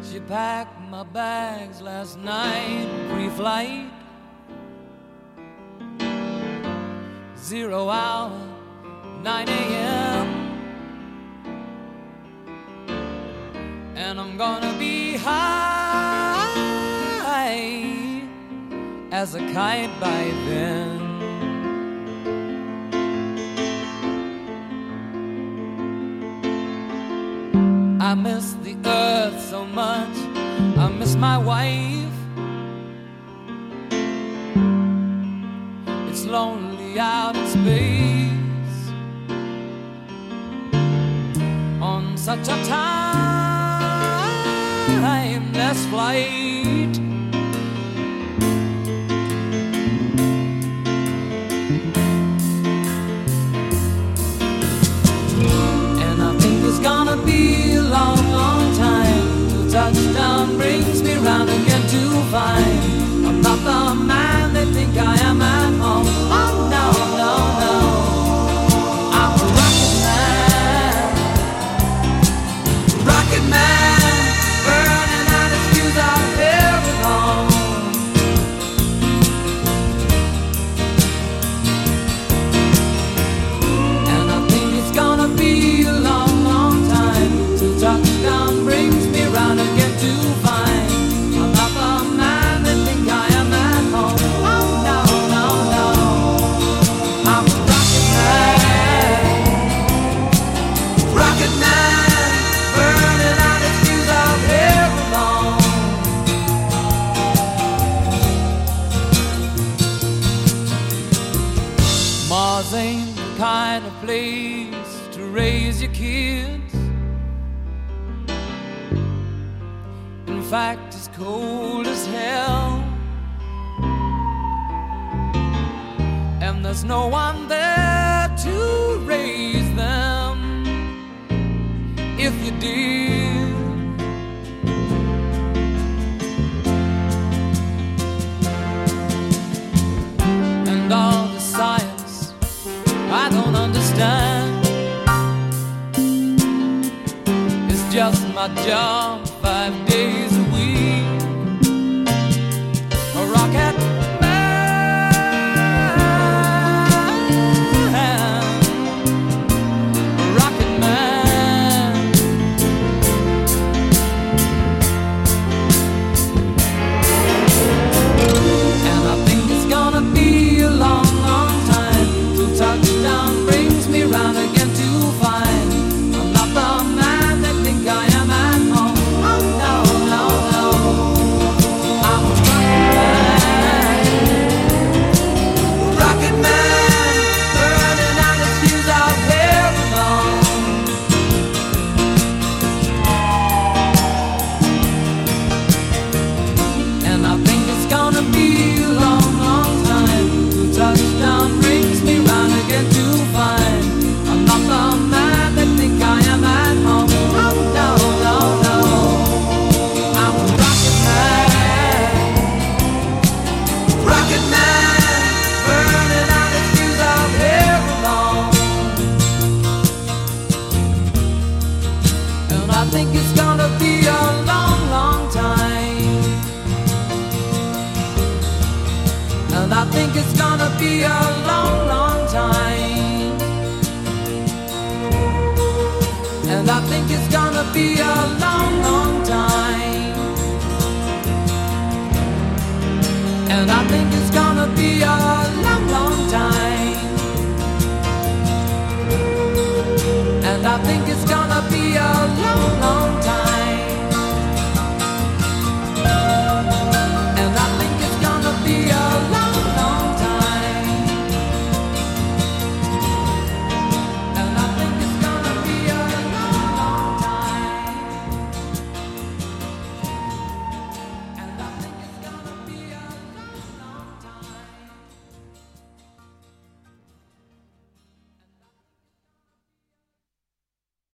She packed my bags last night, pre-flight, 0 hour, 9 a.m. And I'm gonna be high as a kite by then. I miss the earth so much, I miss my wife. It's lonely out in space on such a timeless flight. And I think it's gonna be a long, long time till touchdown brings me round again to find I'm not the man they think I am at home. Oh no, no, no, I'm a rocket man, burning out his fuse out here alone. And I think it's gonna be a long, long time till touchdown brings me round again to find I'm not the man they think I am at home. Oh no, no, no, I'm a rocket man, burning out his fuse out here alone. Mars ain't the kind of place to raise your kids. In fact, it's cold as hell, and there's no one there to raise them if you did. And all the science I don't understand, it's just my job 5 days a week. A rocket man, a rocket man. And I think it's gonna be a long, long time till touchdown brings me round again to find I'm not the man they think I am at home. Oh no, no, no, I'm a rocket man, burning out his fuse out here alone. And I think it's gonna be a long, long time till touchdown brings me round again to find I'm not the man they think I am at home. Oh no, no, no, I'm a rocket man, burning out his fuse out here alone. And I think it's gonna be a long, long time. And I think it's gonna be a long, long time. And I think it's gonna be a long, long time. And I think it's gonna be a long, long time. And I think it's gonna